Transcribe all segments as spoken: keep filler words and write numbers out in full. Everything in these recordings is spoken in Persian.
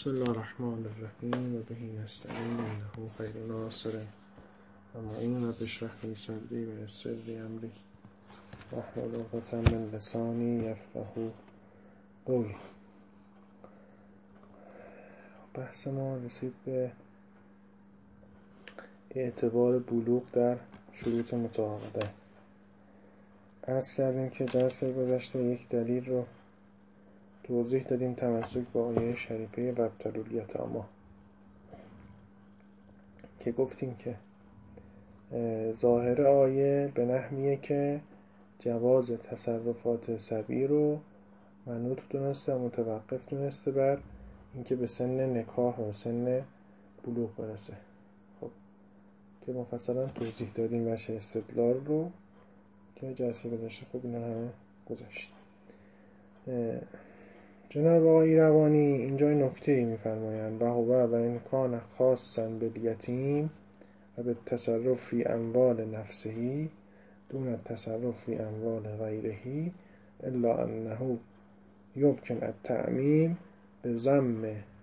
بسم الله الرحمن الرحیم و به نستعین انه خیر ناصر و معین و بشرح لی صدری و یسر لی امری واحلل عقدة من لسانی یفقهوا قولی. بحث ما رسید به اعتبار بلوغ در شروط متعاقده. عرض کردیم که جلسه گذشته یک دلیل رو توضیح دادیم تمسک با آیه شریفه وابتلوا الیتامی که گفتیم که ظاهر آیه به نحویه که جواز تصرفات صبی رو منوط دونسته و متوقف دونسته بر اینکه به سن نکاح و سن بلوغ برسه. خب که مفصلا توضیح دادیم وجه استدلال رو که جلسه گذشته خب اینا همه گذشت. جناب آقای روانی اینجا نکته‌ای می‌فرمایند و هو و این کان خاصاً بالیتیم و به تصرف فی اموال نفسه دون التصرف فی اموال غیره الا انه یمکن التعمیم به ضم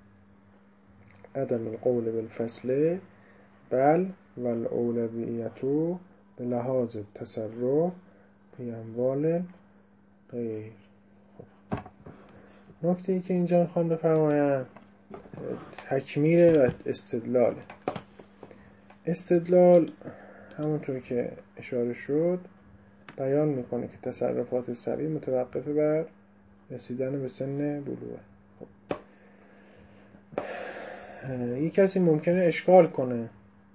عدم القول بالفصل بل والاولویت به لحاظ التصرف فی اموال غیر. نکته ای که اینجا میخوام بفرمایم تکمیل استدلال. استدلال همونطور که اشاره شد بیان میکنه که تصرفات صبی متوقف بر رسیدن به سن بلوغه. خب یک کسی ممکنه اشکال کنه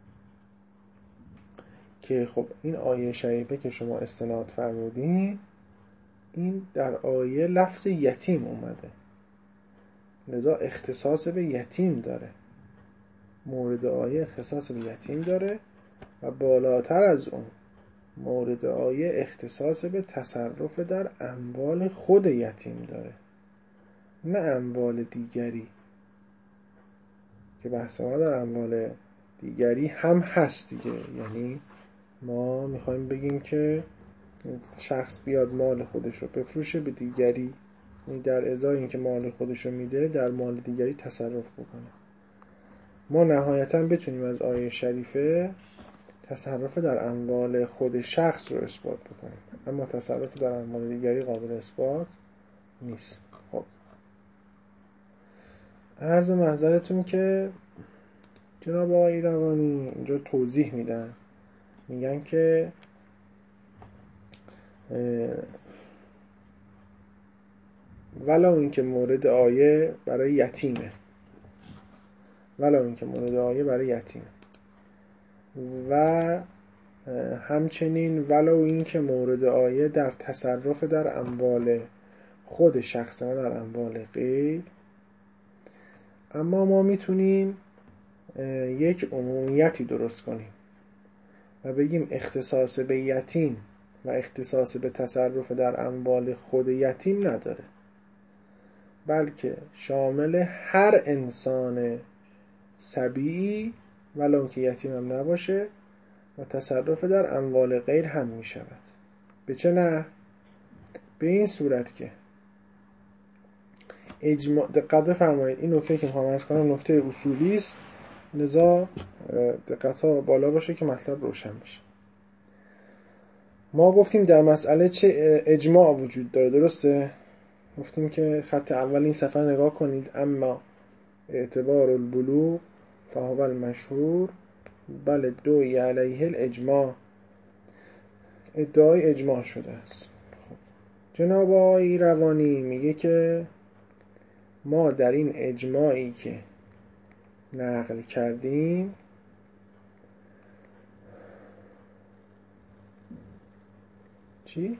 که خب این آیه شریفه که شما استناد فرمودین این در آیه لفظ یتیم اومده، لذا اختصاص به یتیم داره، مورد آیه اختصاص به یتیم داره و بالاتر از اون مورد آیه اختصاص به تصرف در اموال خود یتیم داره، نه اموال دیگری که بحث ما در اموال دیگری هم هست دیگه. یعنی ما میخوایم بگیم که شخص بیاد مال خودش رو بفروشه به دیگری، یعنی در ازای اینکه مال خودش رو میده در مال دیگری تصرف بکنه. ما نهایتاً بتونیم از آیه شریفه تصرف در اموال خود شخص رو اثبات بکنیم، اما تصرف در اموال دیگری قابل اثبات نیست. خب عرض محضرتون که جناب آقای روانی اینجا توضیح میدن، میگن که ولو اینکه مورد آیه برای یتیمه ولو اینکه مورد آیه برای یتیمه و همچنین ولو اینکه مورد آیه در تصرف در اموال خود شخص نه در اموال غیر، اما ما میتونیم یک عمومیتی درست کنیم و بگیم اختصاص به یتیم و اختصاص به تصرف در اموال خود یتیم نداره، بلکه شامل هر انسان صبی ولو که یتیم هم نباشه و تصرف در اموال غیر هم می شود. به چه نه؟ به این صورت که اجماع، دقت بفرمایید این نکته که میخوام عرض کنم نکته اصولی است، لذا دقت ها بالا باشه که مطلب روشن بشه. ما گفتیم در مسئله چه اجماع وجود داره، درسته؟ گفتیم که خط اول این صفحه نگاه کنید، اما اعتبار البلوغ فهو المشهور بل ادعی علیه الاجماع، ادعای اجماع شده است. خب. جناب آقای روانی میگه که ما در این اجماعی که نقل کردیم چی؟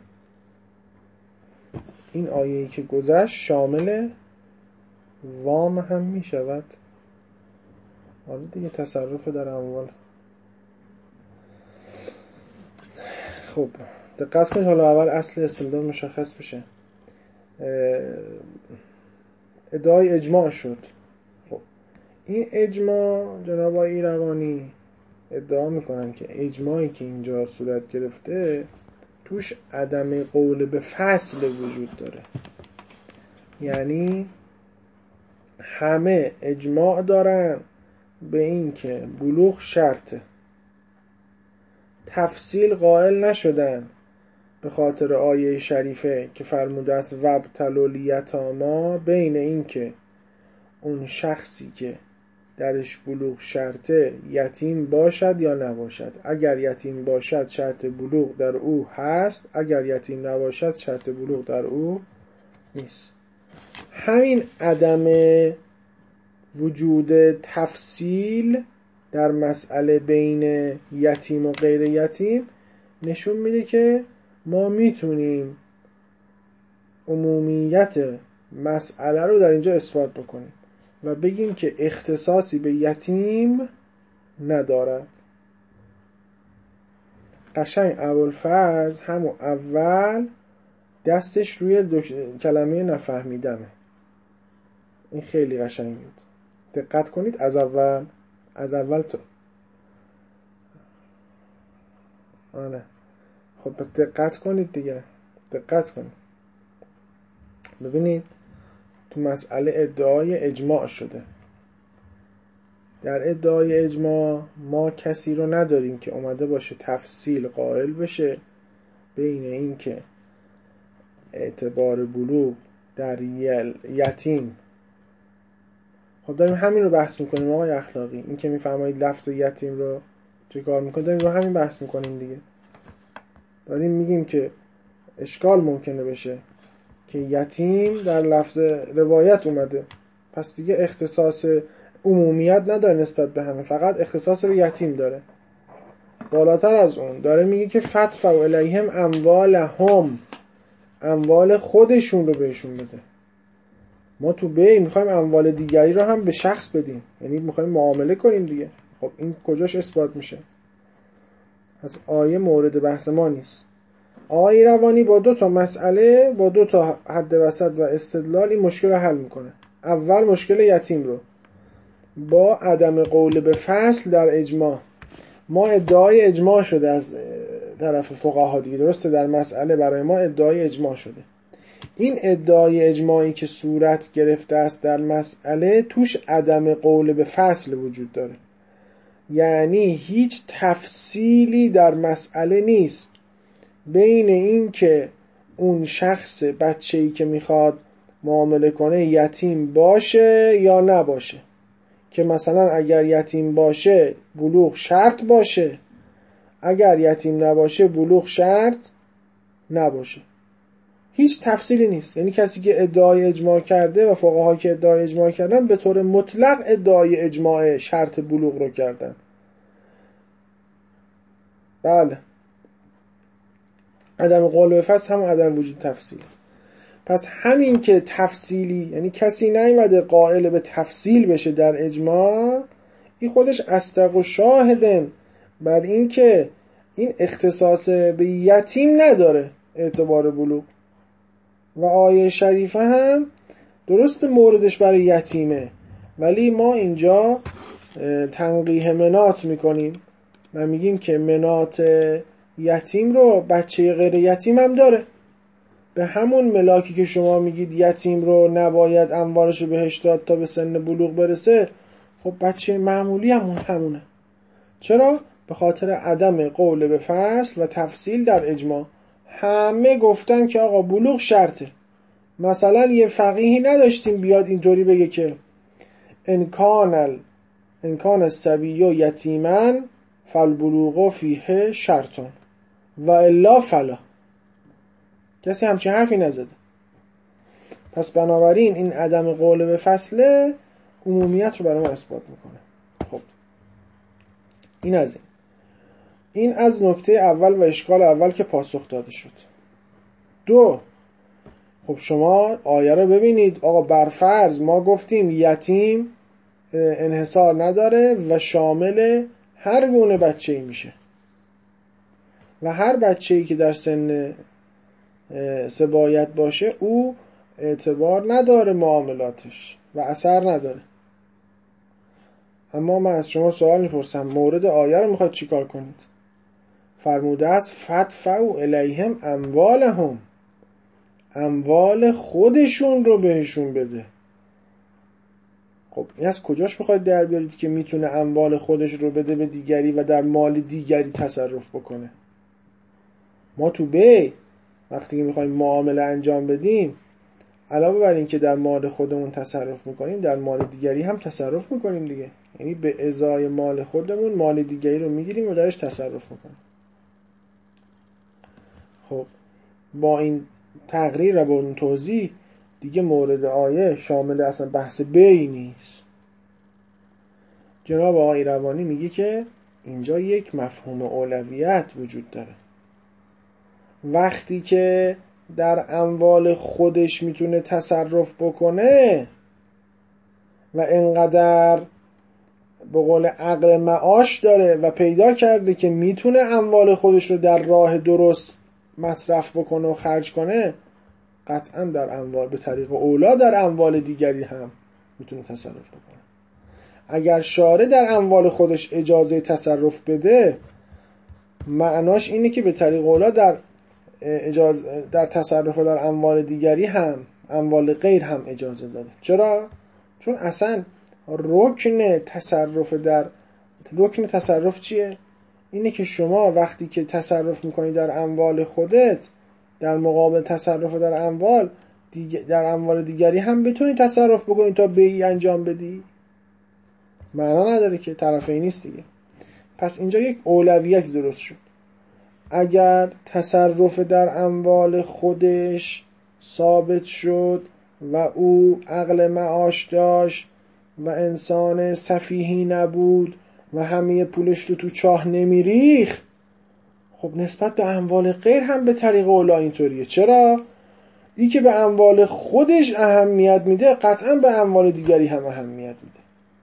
این آیه‌ای که گذشت شامل وام هم می شود. حالا دیگه تصرف در اموال. خب دقت کنید، حالا اول اصل استدلال مشخص بشه. ادعای اجماع شد. خب این اجماع جناب آقای روانی ادعا میکنن که اجماعی که اینجا صورت گرفته توش عدم قول به فصل وجود داره، یعنی همه اجماع دارن به این که بلوغ شرطه، تفصیل قائل نشدن به خاطر آیه شریفه که فرموده است وابتلوا الیتامی، بین این که اون شخصی که درش بلوغ شرطه یتیم باشد یا نباشد. اگر یتیم باشد شرط بلوغ در او هست، اگر یتیم نباشد شرط بلوغ در او نیست. همین عدم وجود تفصیل در مسئله بین یتیم و غیر یتیم نشون میده که ما میتونیم عمومیت مسئله رو در اینجا اثبات بکنیم و بگیم که اختصاصی به یتیم ندارد. قشنگ ابوالفضل همون اول دستش روی دو... کلمه نفهمیدمه. این خیلی قشنگ بود. دقت کنید از اول از اول تو آره خب پس دقت کنید دیگه، دقت کنید. ببینید تو مسئله ادعای اجماع شده. در ادعای اجماع ما کسی رو نداریم که اومده باشه تفصیل قائل بشه بین این که اعتبار بلوغ در یتیم. خب داریم همین رو بحث میکنیم آقای اخلاقی. این که میفرمایید لفظ یتیم رو چه کار میکنیم، داریم رو همین بحث میکنیم دیگه. داریم میگیم که اشکال ممکنه بشه که یتیم در لفظ روایت اومده، پس دیگه اختصاص عمومیت نداره نسبت به همه، فقط اختصاص به یتیم داره. بالاتر از اون داره میگه که فدفعوا الیهم اموالهم، اموال خودشون رو بهشون بده. ما تو بی میخوایم اموال دیگری رو هم به شخص بدیم، یعنی میخوایم معامله کنیم دیگه. خب این کجاش اثبات میشه؟ پس آیه مورد بحث ما نیست. آقای روانی با دو تا مسئله، با دو تا حد وسط و استدلال این مشکل رو حل میکنه. اول مشکل یتیم رو با عدم قول به فصل در اجماع. ما ادعای اجماع شده از طرف فقها دیگه، درسته؟ در مسئله برای ما ادعای اجماع شده. این ادعای اجماعی که صورت گرفته است در مسئله توش عدم قول به فصل وجود داره، یعنی هیچ تفصیلی در مسئله نیست بین این که اون شخص بچه‌ای که میخواد معامله کنه یتیم باشه یا نباشه، که مثلا اگر یتیم باشه بلوغ شرط باشه، اگر یتیم نباشه بلوغ شرط نباشه. هیچ تفصیلی نیست. یعنی کسی که ادعای اجماع کرده و فقها که ادعای اجماع کردن به طور مطلق ادعای اجماع شرط بلوغ رو کردن. بله، عدم قول به فصل هم عدم وجود تفصیل. پس همین که تفصیلی، یعنی کسی نیومده قائل به تفصیل بشه در اجماع، این خودش اصدق و شاهدن بر این که این اختصاص به یتیم نداره اعتبار بلوغ. و آیه شریفه هم درست موردش برای یتیمه، ولی ما اینجا تنقیح منات میکنیم و میگیم که منات یتیم رو بچه غیر یتیم هم داره. به همون ملاکی که شما میگید یتیم رو نباید اموالش رو بهش داد تا به سن بلوغ برسه، خب بچه معمولی همون همونه. چرا؟ به خاطر عدم قول به فصل و تفصیل در اجماع. همه گفتن که آقا بلوغ شرطه. مثلا یه فقیهی نداشتیم بیاد اینطوری بگه که انکان انکان الصبی یتیما فالبلوغ فیه شرطون و الا فلا. کسی همچین حرفی نزده. پس بنابراین این عدم قول به فصله عمومیت رو برای ما اثبات میکنه. خب این از این این از نکته اول و اشکال اول که پاسخ داده شد. دو، خب شما آیه رو ببینید. آقا برفرض ما گفتیم یتیم انحصار نداره و شامل هر گونه بچه‌ای میشه و هر بچه‌ای که در سن سبایت باشه او اعتبار نداره معاملاتش و اثر نداره. اما من از شما سوال میپرسم، مورد آیه رو میخواد چیکار کنید؟ فرموده است فدفعوا الیهم خب این از کجاش میخواید در بیارید که میتونه اموال خودش رو بده به دیگری و در مال دیگری تصرف بکنه؟ ما تو بی وقتی که میخوایم معامله انجام بدیم، علاوه بر این که در مال خودمون تصرف میکنیم، در مال دیگری هم تصرف میکنیم دیگه. یعنی به ازای مال خودمون مال دیگری رو میگیریم و درش تصرف میکنیم. خب با این تقریر و با این توضیح دیگه مورد آیه شامل اصلا بحث بی نیست. جناب آقای روانی میگه که اینجا یک مفهوم اولویت وجود داره. وقتی که در اموال خودش میتونه تصرف بکنه و انقدر به قول عقل معاش داره و پیدا کرده که میتونه اموال خودش رو در راه درست مصرف بکنه و خرج کنه، قطعا در اموال به طریق اولا در اموال دیگری هم میتونه تصرف بکنه. اگر شارع در اموال خودش اجازه تصرف بده، معناش اینه که به طریق اولا در اجازه در تصرف در اموال دیگری هم، اموال غیر هم اجازه داده. چرا؟ چون اصلا رکن تصرف در رکن تصرف چیه؟ اینه که شما وقتی که تصرف میکنی در اموال خودت، در مقابل تصرف در اموال دیگ... در اموال دیگری هم بتونی تصرف بکنی تا بیعی انجام بدی. معنا نداره که طرفی نیست دیگه. پس اینجا یک اولویت درست شد. اگر تصرف در اموال خودش ثابت شد و او عقل معاش داشت و انسان سفیهی نبود و همه پولش رو تو چاه نمیریخ، خب نسبت به اموال غیر هم به طریق اولا اینطوریه. چرا؟ ای که به اموال خودش اهمیت میده، قطعا به اموال دیگری هم اهمیت میده.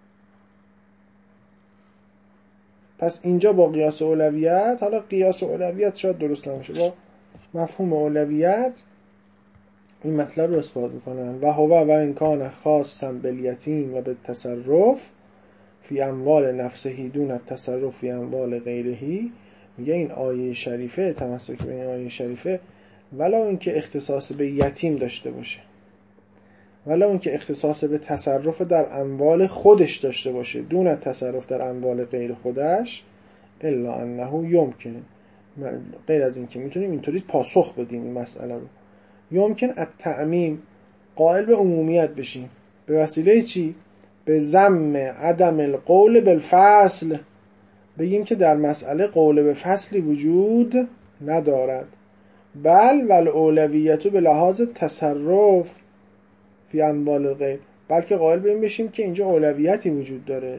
پس اینجا با قیاس اولویت، حالا قیاس اولویت شاید درست نمیشه، با مفهوم اولویت این مطلب رو اثبات میکنن. و هو و امکان خاصا بالیتیم و به تصرف فی اموال نفسهی دون التصرف فی اموال غیرهی. میگه این آیه شریفه، تمسک به این آیه شریفه، ولو اینکه اختصاص به یتیم داشته باشه، ولو اینکه اختصاص به تصرف در اموال خودش داشته باشه دون التصرف در اموال غیر خودش، الا انه یمکن، غیر از این که میتونیم اینطوری پاسخ بدیم این مسئله رو، یمکن التعمیم، قائل به عمومیت بشیم. به وسیله چی؟ به ضم عدم القول بالفصل، بگیم که در مسئله قول به فصلی وجود ندارد، بل ول اولویت به لحاظ تصرف فی اموال غیر، بلکه قائل به این بشیم که اینجا اولویتی وجود داره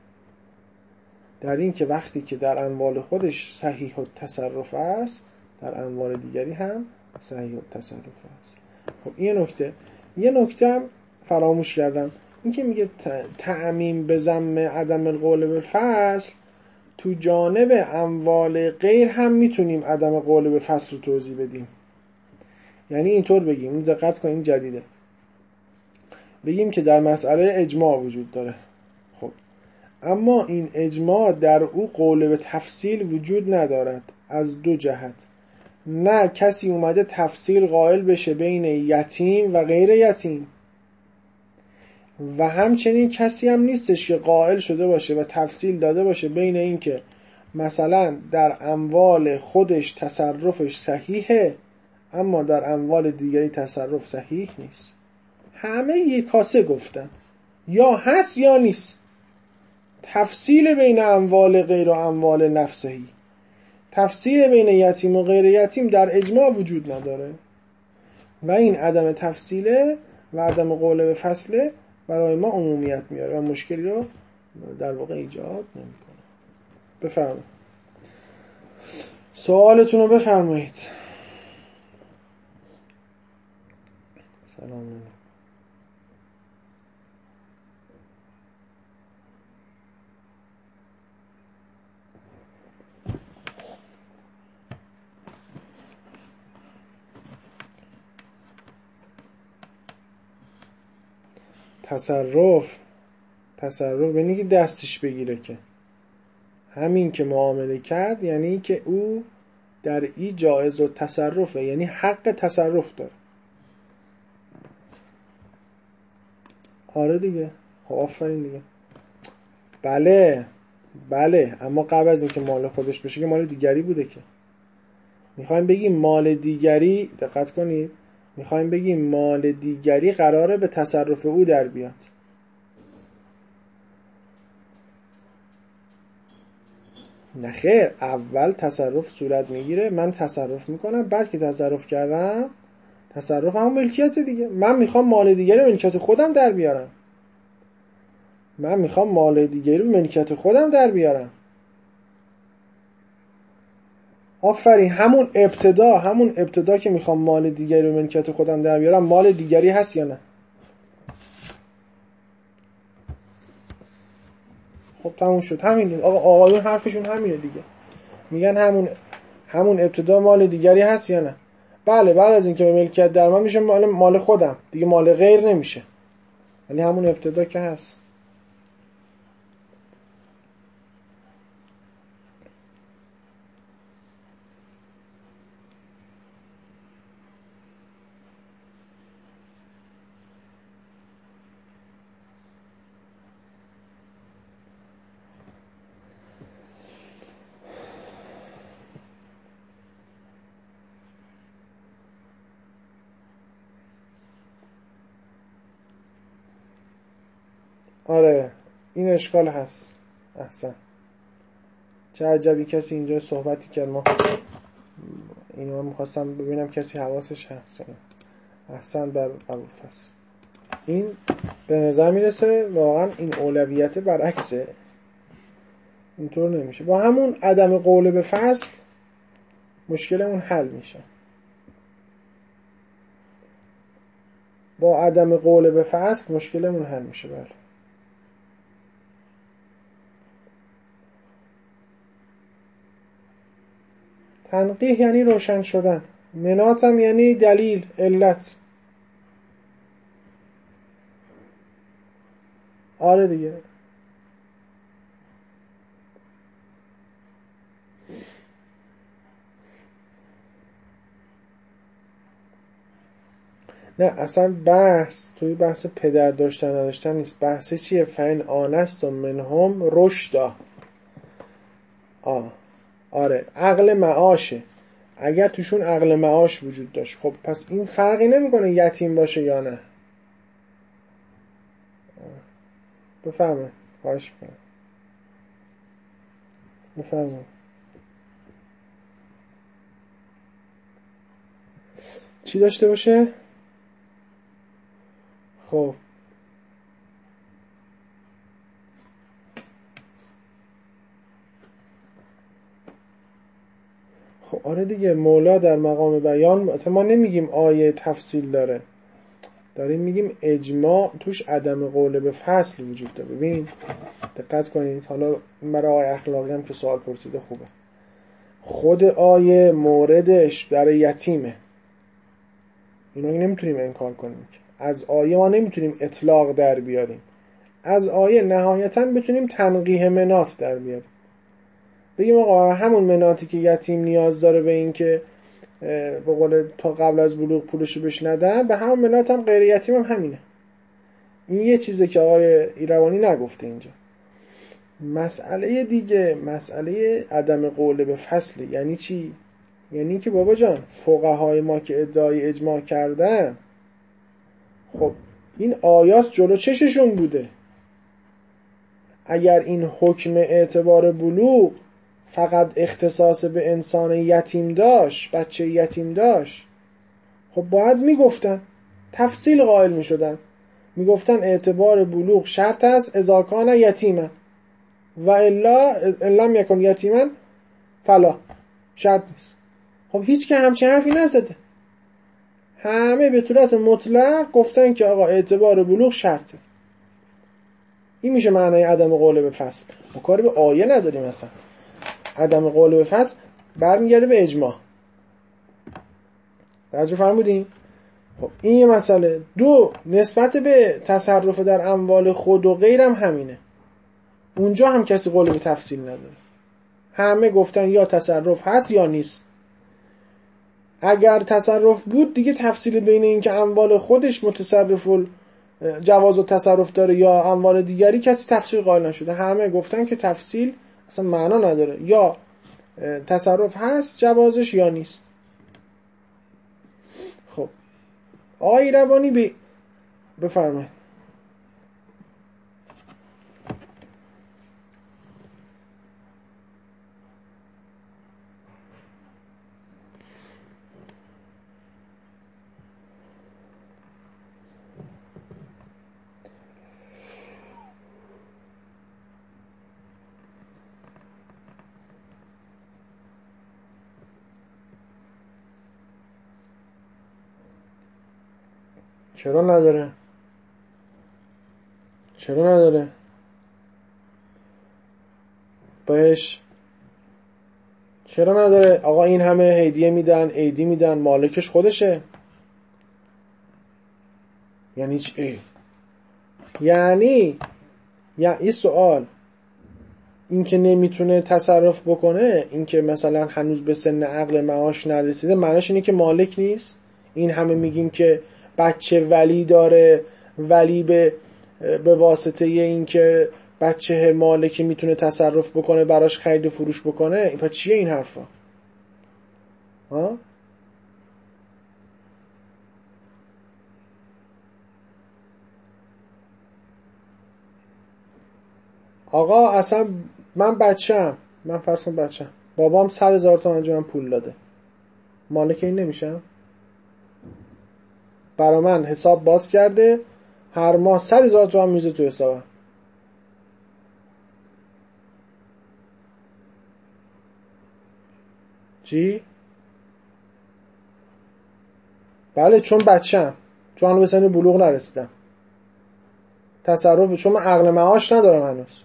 در این که وقتی که در اموال خودش صحیح التصرف است، در اموال دیگری هم صحیح التصرف است. خب این نکته. یه نکته هم فراموش کردم، این که میگه تعمیم به ضم عدم القول به فصل، تو جانب اموال غیر هم میتونیم عدم قول به فصل رو توضیح بدیم. یعنی اینطور بگیم، دقت کن این جدیده، بگیم که در مسئله اجماع وجود داره، خب اما این اجماع در او قول به تفصیل وجود ندارد از دو جهت. نه کسی اومده تفصیل قائل بشه بین یتیم و غیر یتیم، و همچنین کسی هم نیستش که قائل شده باشه و تفصیل داده باشه بین این که مثلا در اموال خودش تصرفش صحیحه اما در اموال دیگری تصرف صحیح نیست. همه یک کاسه گفتن، یا هست یا نیست. تفصیل بین اموال غیر و اموال نفسهی، تفصیل بین یتیم و غیر یتیم در اجماع وجود نداره و این عدم تفصیله و عدم قول به فصله برای ما عمومیت میاره و مشکلی رو در واقع ایجاد نمیکنه. بفرمایید سوالتون رو بفرمایید. سلام علیکم. تصرف تصرف به اینکه دستش بگیره، که همین که معامله کرد یعنی که او در این جایز و تصرفه، یعنی حق تصرف داره. آره دیگه. خب آفرین دیگه. بله بله، اما قبل از اینکه مال خودش بشه که مال دیگری بوده. که میخوایم بگیم مال دیگری، دقت کنید، میخوایم بگیم مال دیگری قراره به تصرف او در بیاد. نه خیر، اول تصرف صورت میگیره، من تصرف میکنم، بعد که تصرف کردم، تصرف همون ملکیت دیگه. من میخوام مال دیگری ملکیت خودم در بیارم. من میخوام مال دیگری رو ملکیت خودم در بیارم. آفرین، همون ابتدا همون ابتدا که میخوام مال دیگری رو ملکیت خودم در بیارم، مال دیگری هست یا نه؟ خب تموم شد. همین آقا آقایون حرفشون همینه دیگه. میگن همون همون ابتدا مال دیگری هست یا نه؟ بله، بعد از اینکه به ملکیت در من میشه مال مال خودم دیگه، مال غیر نمیشه، ولی همون ابتدا که هست. آره این اشکال هست. احسن. چه عجبی کسی اینجا صحبتی کرد، ما اینو میخواستم ببینم کسی حواسش هست. احسن بر قبول فصل. این به نظر میرسه واقعا این اولویت برعکسه، اینطور نمیشه. با همون عدم قول به فصل مشکلمون حل میشه. با عدم قول به فصل مشکلمون حل میشه. بله. تنقیح یعنی روشن شدن، مناتم یعنی دلیل، علت. آره دیگه. نه اصلا بحث توی بحث پدر داشتن نداشتن نیست. بحث چیه؟ فین آنست و منهم رشدا. آه آره عقل معاشه. اگر توشون عقل معاش وجود داشت، خب پس این فرقی نمیکنه یتیم باشه یا نه. بفرمایید. خواهش میکنم. بفرمایید. چی داشته باشه؟ خب خب آره دیگه، مولا در مقام بیان، ما نمیگیم آیه تفصیل داره، داریم میگیم اجماع توش عدم قول به فصل وجود داره. ببین دقت کنید، حالا برای آیه اخلاقی هم که سوال پرسیده خوبه. خود آیه موردش برای یتیمه، اینو نمیتونیم انکار کنیم. از آیه ما نمیتونیم اطلاق در بیاریم، از آیه نهایتاً بتونیم تنقیح منات در بیاریم. بگیم آقا همون مناتی که یتیم نیاز داره به این که به قول تا قبل از بلوغ پولشو بهش ندن، به همون منات هم غیر یتیم هم همینه. این یه چیزه که آقای ایروانی نگفته اینجا. مسئله دیگه، مسئله عدم قول به فصل یعنی چی؟ یعنی که بابا جان فقهای ما که ادعای اجماع کردن، خب این آیات جلو چششون بوده. اگر این حکم اعتبار بلوغ فقط اختصاص به انسان یتیم داشت، بچه یتیم داشت، خب باید میگفتن، تفصیل قائل میشدن، میگفتن اعتبار بلوغ شرط است اذا کان یتیما و الا ان لم یکن یتیما فلا، شرط نیست. خب هیچ که همچین حرفی نزده، همه به صورت مطلق گفتن که آقا اعتبار بلوغ شرطه. این میشه معنای عدم قول به فصل. ما کاری به آیه نداریم اصلا. عدم قول به فصل برمیگرده به اجماع. توجه فرمودین؟ خب این یه مسئله. دو، نسبت به تصرف در اموال خود و غیرم همینه. اونجا هم کسی قول به تفصیل نداره، همه گفتن یا تصرف هست یا نیست. اگر تصرف بود دیگه تفصیل بین این که اموال خودش متصرف جواز و تصرف داره یا اموال دیگری کسی تفصیل قائل نشده. همه گفتن که تفصیل اصلا معنا نداره، یا تصرف هست جوازش یا نیست. خب آقای روانی بی... بفرمایید. چرا نداره؟ چرا نداره؟ بهش چرا نداره؟ آقا این همه هدیه میدن، عیدی میدن، مالکش خودشه. یعنی چی؟ یعنی یا این سوال، این که نمیتونه تصرف بکنه، این که مثلا هنوز به سن عقل معاش نرسیده، معناش اینه که مالک نیست؟ این همه میگیم که بچه ولی داره، ولی به به واسطه این که بچه مالکی میتونه تصرف بکنه براش خرید و فروش بکنه، این پس چیه این حرفا؟ ها؟ آقا اصلا من بچه‌ام، من فرض کن بچه‌ام، بابام صد هزار تومان من پول داده، مالک این نمیشم؟ برا من حساب باز کرده، هر ماه صد هزار تومان میزه تو حسابم. چی؟ بله چون بچه‌ام، چون هنوز به سن بلوغ نرسیدم، تصرف، چون من عقل معاش ندارم هنوز.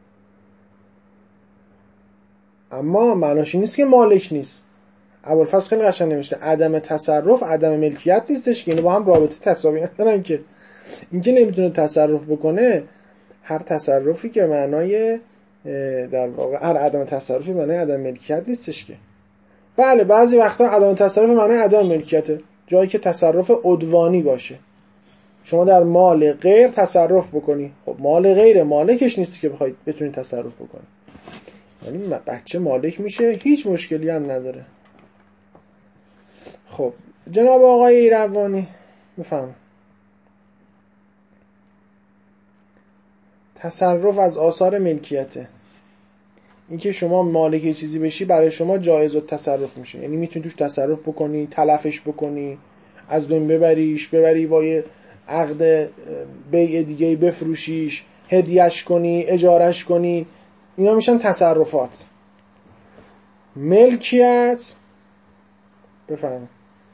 اما معناش این نیست که مالک نیست. ابوالفضل خیلی قشنگ نوشته عدم تصرف عدم ملکیت نیستش که، اینو با هم رابطه تساوی ندارن که. اینکه نمیتونه تصرف بکنه، هر تصرفی که معنای در واقع هر عدم تصرفی معنای عدم ملکیت نیستش که. بله بعضی وقتا عدم تصرف معنای عدم ملکیته، جایی که تصرف عدوانی باشه، شما در مال غیر تصرف بکنی، خب مال غیر، مالکش نیستی که بخواید بتونی تصرف بکنی. یعنی بچه مالک میشه، هیچ مشکلی هم نداره. خب جناب آقای ایروانی بفهم. تصرف از آثار ملکیته. این که شما مالک چیزی بشی برای شما جایز التصرف میشه، یعنی میتونی توش تصرف بکنی، تلفش بکنی، از بین ببریش، ببری با یه عقد بیع دیگه بفروشیش، هدیهش کنی، اجارش کنی، اینا میشن تصرفات. ملکیت بفهم.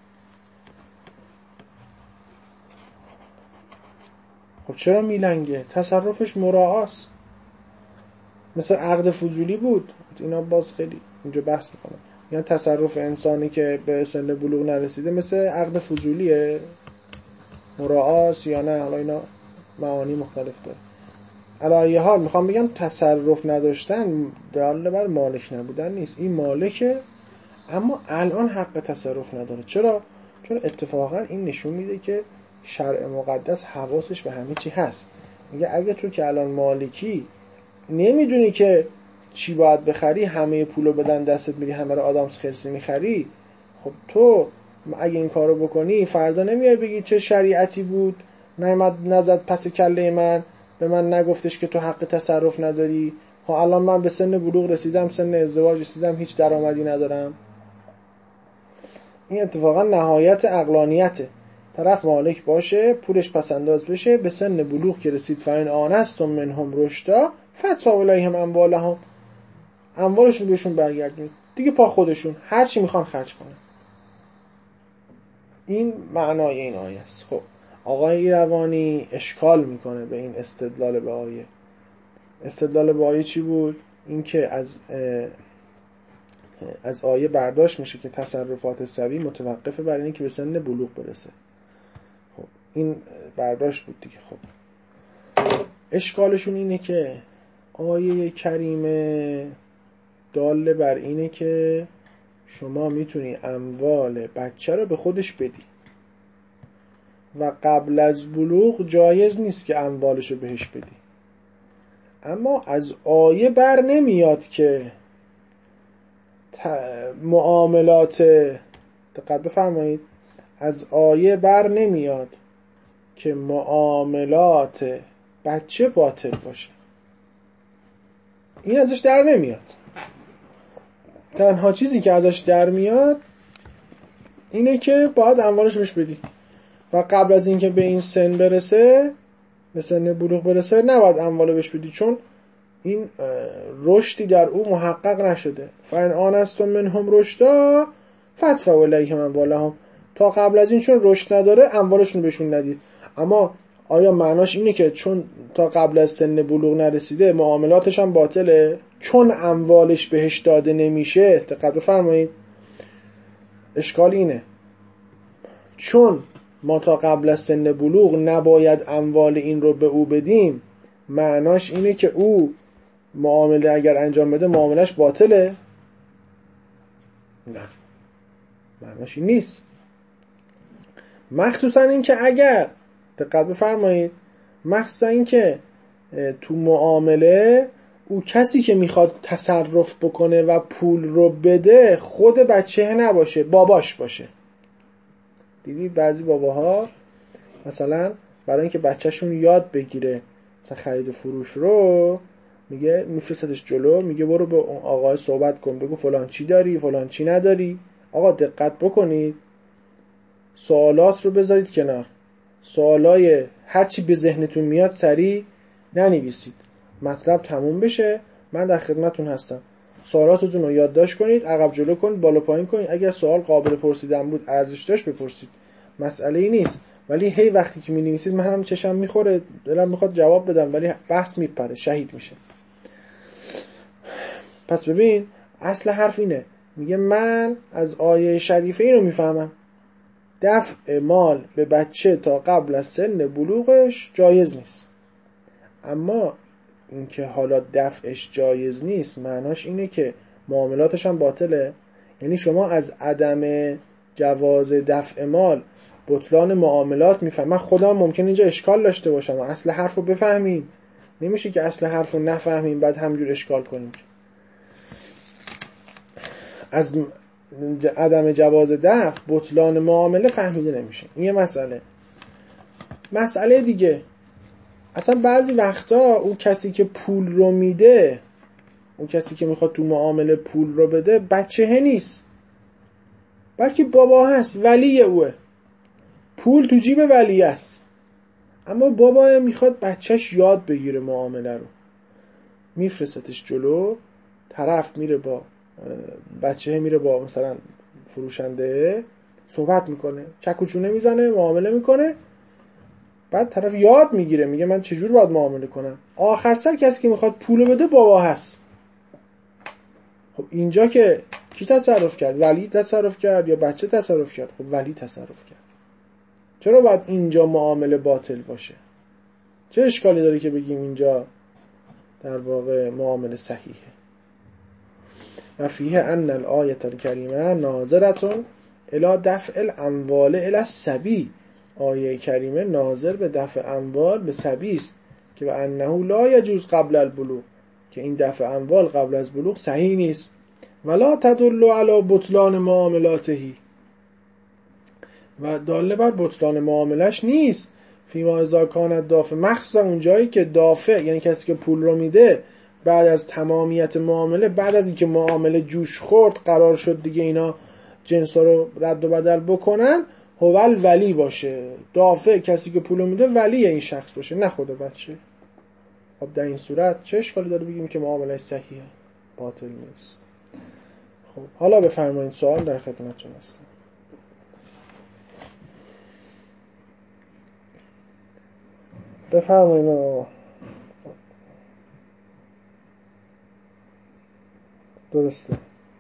خب چرا میلنگه؟ تصرفش مراعاست. مثل عقد فضولی بود، اینا باز خیلی اینجا بحث میکنم، یعنی تصرف انسانی که به سن بلوغ نرسیده مثل عقد فضولیه، مراعاست یا نه؟ حالا اینا معانی مختلف داره. علی حال میخوام بگم تصرف نداشتن دلیل بر مالک نبودن نیست. این مالکه اما الان حق تصرف نداره. چرا؟ چون اتفاقا این نشون میده که شرع مقدس حواسش به همه چی هست. میگه اگه تو که الان مالکی نمیدونی که چی باید بخری، همه پولو بدن دستت میری همه رو آدامس خرسی میخری، خب تو اگه این کارو بکنی فردا نمیای بگی چه شریعتی بود نعمت نزد پس کله من، به من نگفتش که تو حق تصرف نداری. خب الان من به سن بلوغ رسیدم، سن ازدواج رسیدم، هیچ درآمدی ندارم. این اتفاقا نهایت عقلانیته. طرف مالک باشه، پولش پسنداز بشه، به سن بلوغ که رسید فاین آنستم منهم رشدا فتساو الیهم اموالهم، اموالشون بهشون برگردونید دیگه، پا خودشون هر چی میخوان خرج کنن. این معنای این آیه است. خب آقای ایروانی اشکال میکنه به این استدلال به آیه. استدلال به آیه چی بود؟ این که از از آیه برداشت میشه که تصرفات صبی متوقفه بر اینه که به سن بلوغ برسه. خب این برداشت بود دیگه. خب اشکالشون اینه که آیه کریمه داله بر اینه که شما میتونی اموال بچه رو به خودش بدی. و قبل از بلوغ جایز نیست که اموالشو بهش بدی. اما از آیه بر نمیاد که معاملات، دقت بفرمایید، از آیه بر نمیاد که معاملات بچه باطل باشه. این ازش در نمیاد. تنها چیزی که ازش در میاد اینه که باید اموالش بهش بدی و قبل از اینکه به این سن برسه، به سن بلوغ برسه، نباید اموالو بهش بدی، چون این رشدی در او محقق نشده. فَإِنْ آنَسْتُم مِّنْهُمْ رُشْدًا فَادْفَعُوا إِلَیْهِمْ أَمْوَالَهُم. تا قبل از این چون رشد نداره اموالشون رو بهشون ندید. اما آیا معناش اینه که چون تا قبل از سن بلوغ نرسیده معاملاتش هم باطله چون اموالش بهش داده نمیشه؟ دقت بفرمایید، اشکال اینه چون ما تا قبل از سن بلوغ نباید اموال این رو به او بدیم، معناش اینه که او معامله اگر انجام بده معاملش باطله؟ نه، معناش این نیست. مخصوصا این که اگر، دقت بفرمایید، مخصوصا این که تو معامله او کسی که میخواد تصرف بکنه و پول رو بده خود بچه نباشه، باباش باشه. دیدید بعضی باباها مثلا برای اینکه بچهشون یاد بگیره مثلا خرید و فروش رو، میگه میفرستش جلو، میگه برو به اون آقای صحبت کن، بگو فلان چی داری فلان چی نداری. آقا دقت بکنید، سوالات رو بذارید کنار، سوالای هر چی به ذهنتون میاد سریع ننویسید، مطلب تموم بشه من در خدمتون هستم. سوالاتتون رو یادداشت کنید، عقب جلو کنید، بالا پایین کنید، اگر سوال قابل پرسیدن بود ارزش داشت بپرسید، مسئله ای نیست. ولی هی وقتی که می‌نویسید من هم چشم میخوره، دلم میخواد جواب بدم ولی بحث میپره، شهید میشه. پس ببین اصل حرف اینه، میگه من از آیه شریفه اینو میفهمم، دفع مال به بچه تا قبل از سن بلوغش جایز نیست. اما اینکه حالا دفعش جایز نیست معناش اینه که معاملاتش هم باطله. یعنی شما از عدم جواز دفع مال بطلان معاملات میفهم. من خودم ممکن اینجا اشکال داشته باشم و اصل حرف رو بفهمیم، نمیشه که اصل حرف رو نفهمیم بعد همجور اشکال کنیم. از عدم جواز دفع بطلان معامله فهمیده نمیشه. این یه مسئله. مسئله دیگه، اصلا بعضی وقتا اون کسی که پول رو میده، اون کسی که میخواد تو معامله پول رو بده بچه نیست، بلکه بابا هست، ولی اوه، پول تو جیب ولی است، اما بابا میخواد بچهش یاد بگیره معامله رو، میفرستش جلو، طرف میره با بچه میره با مثلا فروشنده صحبت میکنه، چک و چونه میزنه، معامله میکنه، بعد طرف یاد میگیره، میگه من چجور باید معامله کنم. آخر سر کسی که میخواد پولو بده بابا هست. خب اینجا که کی تصرف کرد؟ ولی تصرف کرد یا بچه تصرف کرد؟ خب ولی تصرف کرد. چرا باید اینجا معامله باطل باشه؟ چه اشکالی داره که بگیم اینجا در واقع معامله صحیحه؟ و فیه ان الآیه الکریمه ناظرتون الی دفع الاموال الی الصبی. آیه کریمه ناظر به دفع اموال به صبی است که به انه لا یجوز قبل البلوغ، که این دفع اموال قبل از بلوغ صحیح نیست. ولا تدل علی بطلان معاملاته، و داله بر بطلان معاملش نیست. فیما اذا کانت دافع، مخصوصا اون جایی که دافع یعنی کسی که پول رو میده بعد از تمامیت معامله، بعد از اینکه معامله جوش خورد قرار شد دیگه اینا جنسا رو رد و بدل بکنن، هوال ولی باشه. دافع کسی که پول رو میده ولی این شخص باشه، نه خود بچه. خب در این صورت چه اشکالی داره بگیم که معامله صحیحه؟ باطل نیست. خب حالا بفرمایید، سوال در خدمتتون هستم. بفرمایید. درسته.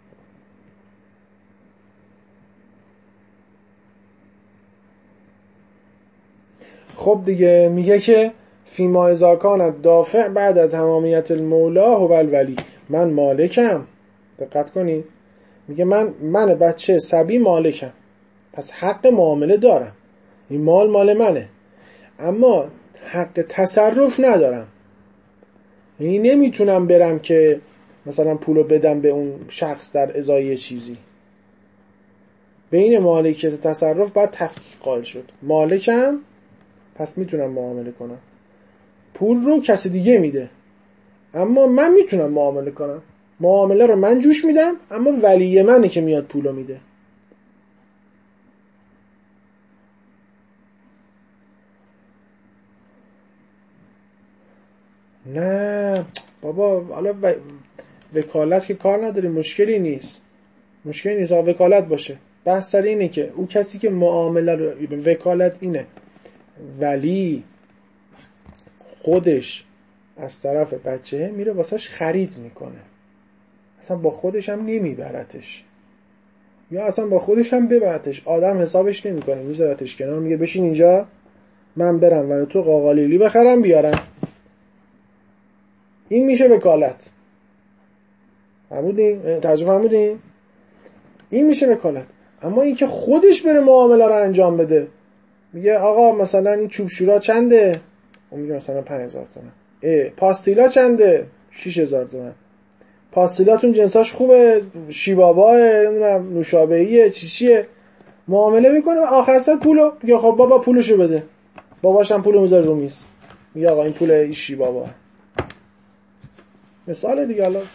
خب دیگه میگه که فیما اذا کانت دافع بعد تمامیت المولا هو الولی. من مالکم، دقت کنید، میگه من من بچه صبی مالکم، پس حق معامله دارم. این مال مال منه، اما حق تصرف ندارم. یعنی نمیتونم برم که مثلا پولو بدم به اون شخص در ازای چیزی. بین مالکیت تصرف باید تفکیک قائل شد. مالکم، پس میتونم معامله کنم. پول رو کسی دیگه میده، اما من میتونم معامله کنم. معامله رو من جوش میدم، اما ولی منه که میاد پولو میده. نه بابا، حالا و... وکالت که کار نداری، مشکلی نیست، مشکلی نیست آقا وکالت باشه. بحث سر اینه که او کسی که معامله رو، وکالت اینه ولی خودش از طرف بچه میره واسهش خرید میکنه، اصلا با خودش هم نمیبرتش، یا اصلا با خودش هم ببرتش، آدم حسابش نمیکنه، میذارتش کنار، میگه بشین اینجا من برم و تو قاقالیلی بخرم بیارم. این میشه وکالت. فهمیدین؟ ترجمه فهمیدین؟ این میشه وکالت. اما این که خودش بره معامله رو انجام بده، میگه آقا مثلا این چوب شورا چنده؟ اون میگه مثلا پنج هزار تومان. اه پاستیلا چنده؟ شش هزار تومان. پاستیلاتون جنساش خوبه؟ شیبابا، نمیدونم نوشابه‌ایه، چی چیه؟ معامله میکنه و آخر سر پولو میگه خب بابا پولشو بده. باباش هم پولو میذاره رو میز، میگه آقا این پول این شیبابا. مثال دیگه. الان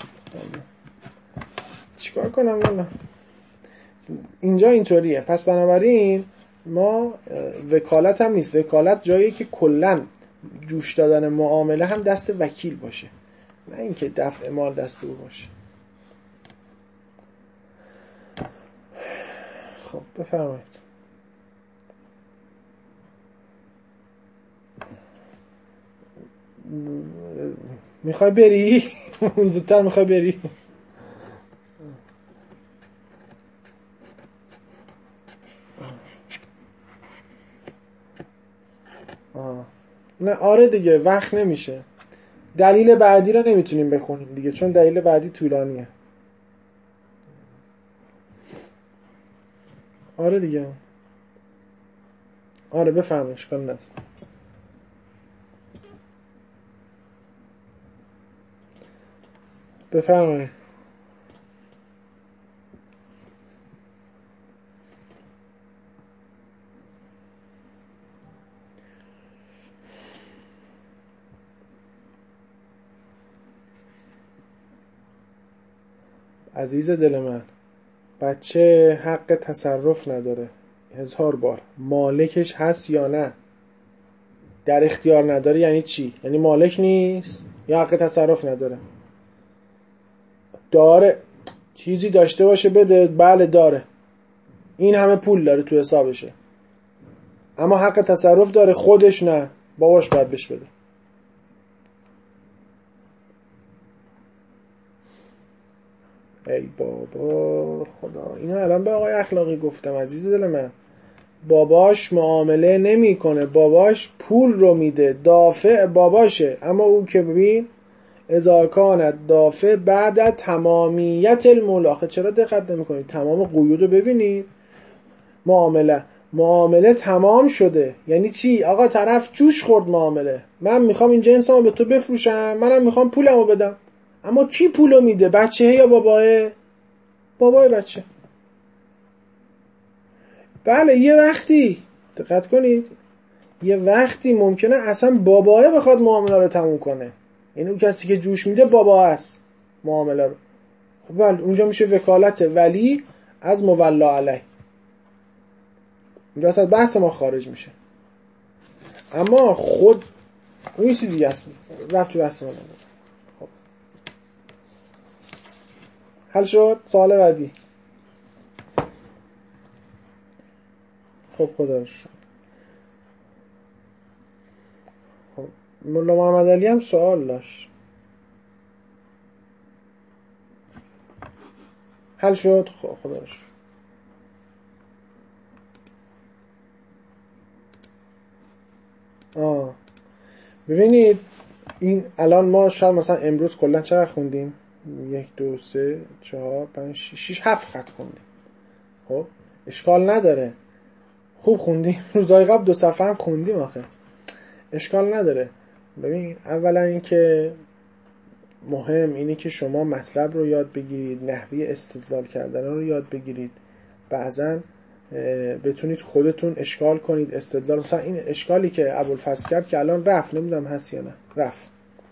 چیکار کنم والا؟ اینجا اینطوریه. پس بنابراین ما وکالت هم نیست. وکالت جایی که کلن جوش دادن معامله هم دست وکیل باشه، نه اینکه دفع مال دست او باشه. خب بفرمایید. میخوای بری؟ زودتر میخوای بری؟ آه. نه آره دیگه وقت نمیشه. دلیل بعدی رو نمیتونیم بخونیم دیگه، چون دلیل بعدی طولانیه. آره دیگه. آره بفهمه، اشکال نداره. بفرمایید. عزیز دل من، بچه حق تصرف نداره. هزار بار مالکش هست یا نه؟ در اختیار نداره یعنی چی؟ یعنی مالک نیست یا حق تصرف نداره؟ داره، چیزی داشته باشه بده. بله داره، این همه پول داره تو حسابشه، اما حق تصرف داره؟ خودش نه، باباش باید بهش بده. ای بابا خدا، اینو الان به آقای اخلاقی گفتم عزیز دل من. باباش معامله نمیکنه، باباش پول رو میده، دافع باباشه. اما اون که ببین اذا کانت دافع بعد تمامیت المولا. آخه چرا دقت نمیکنید؟ تمام قیود رو ببینید. معامله معامله تمام شده یعنی چی؟ آقا طرف جوش خورد معامله، من میخوام این جنسامو به تو بفروشم، منم میخوام پولمو بدم. اما کی پولو میده؟ بچه یا باباه؟ بابای بچه. بله یه وقتی دقت کنید، یه وقتی ممکنه اصلا باباه بخواد معامله رو تموم کنه، یعنی اون کسی که جوش میده بابا است معامله رو. خب بله اونجا میشه وکالت ولی از مولا علیه، اونجا اصلا بحث ما خارج میشه. اما خود اون چیزی دیگه است، رفت تو بحث ما نداره. خب حل شد؟ سوال بعدی. خب خدا رو شکر. خب مولا محمد علی هم سوال داشت. حل شد؟ خب خدا رو شکر. آه ببینید این الان ما شاید مثلا امروز کلا چقدر خوندیم؟ یک دو سه چهار پنج شیش هفت خط خوندیم. خب اشکال نداره. خوب خوندیم، روزای قبل دو صفحه هم خوندیم آخه، اشکال نداره. ببین اولا این که مهم اینه که شما مطلب رو یاد بگیرید، نحوه استدلال کردن رو یاد بگیرید، بعضا بتونید خودتون اشکال کنید استدلال. مثلا این اشکالی که ابوالفضل کرد که الان رفت، نمیدونم هست یا نه، رفت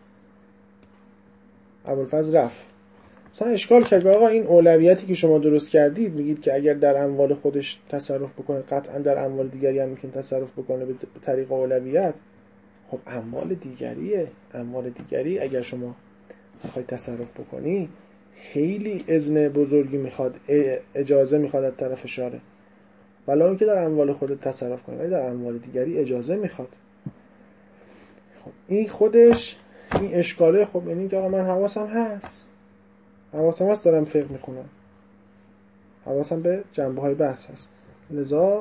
ابوالفضل رفت، مثلا اشکال کرد آقا این اولویتی که شما درست کردید، میگید که اگر در اموال خودش تصرف بکنه قطعا در اموال دیگری هم میتونه تصرف بکنه به طریق اولویت. خب اموال دیگریه، اموال دیگری اگر شما میخوای تصرف بکنی خیلی اذن بزرگی میخواد، اجازه میخواد از طرف شارع، ولی اون که در اموال خودت تصرف کنی، ولی در اموال دیگری اجازه میخواد. خب این خودش این اشکاله. خب یعنی که آقا من حواسم هست، حواسم هست دارم فقه میخونم، حواسم به جنبه های بحث هست، لذا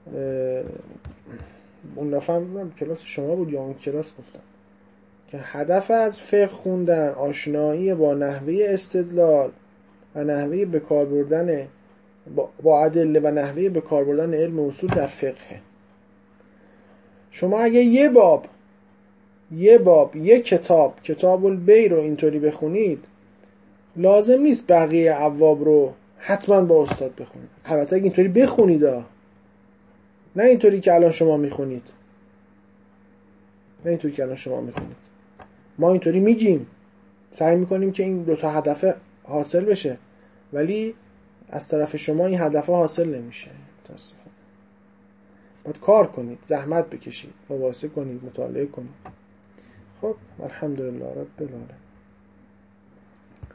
اون نفهم کلاس شما بود یا اون کلاس گفتم که هدف از فقه خوندن آشنایی با نحوه استدلال و نحوه به کار بردن با ادله و نحوه به کار بردن علم اصول در فقه. شما اگه یه باب یه باب یه کتاب کتاب البیع رو اینطوری بخونید، لازم نیست بقیه ابواب رو حتما با استاد بخونید. البته اگه اینطوری بخونید ها، نه اینطوری که الان شما میخونید، نه اینطوری که الان شما میخونید. ما اینطوری میگیم، سعی میکنیم که این دو تا هدف حاصل بشه، ولی از طرف شما این هدف حاصل نمیشه. متاسفم. باید کار کنید، زحمت بکشید، مباحثه کنید، مطالعه کنید. خب الحمدلله رب العالمین.